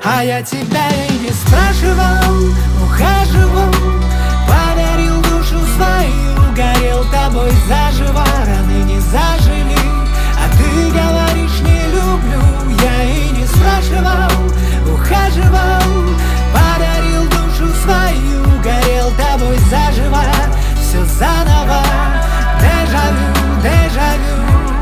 А я тебя и не спрашивал, ухаживал, подарил душу свою, горел тобой заживо, раны не зажили. А ты говоришь не люблю, я и не спрашивал, ухаживал, подарил душу свою, горел тобой заживо, все заново, дежавю, дежавю.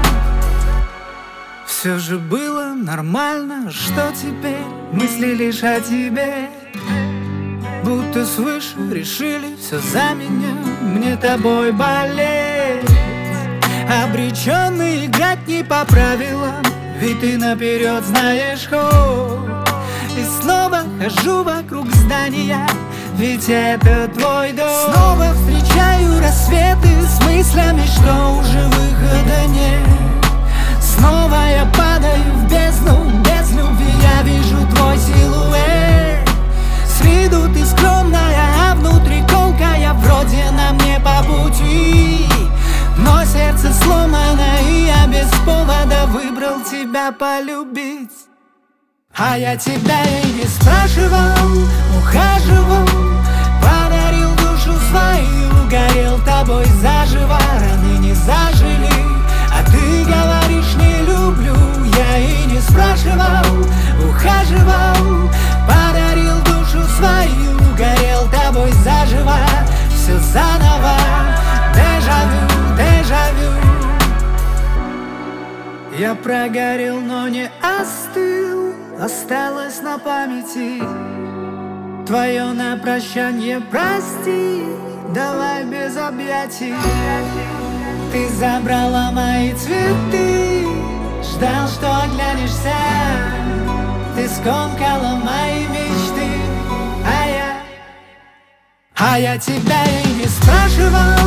Все же было нормально, что теперь мысли лишь о тебе, будто свыше решили все за меня, мне тобой болеть. Обреченный играть не по правилам, ведь ты наперед знаешь ход. И снова хожу вокруг здания, ведь это твой дом. Снова встречаю рассветы с мыслями, что уже выхода нет. Снова я падаю в бездну, без любви я вижу твой силуэт. С виду ты скромная, а внутри колкая, вроде нам не по пути. Но сердце сломано, и я без повода выбрал тебя полюбить. А я тебя и не спрашивал, ухаживал, подарил душу свою, горел тобой заживо, раны не зажили. А ты говоришь не люблю, я и не спрашивал, ухаживал, подарил душу свою, горел тобой заживо, все заново, дежавю, дежавю. Я прогорел, но не остыл, осталось на памяти твое на прощанье, прости, давай без объятий. Ты забрала мои цветы, ждал, что оглянешься. Ты скомкала мои мечты, а я тебя и не спрашивал,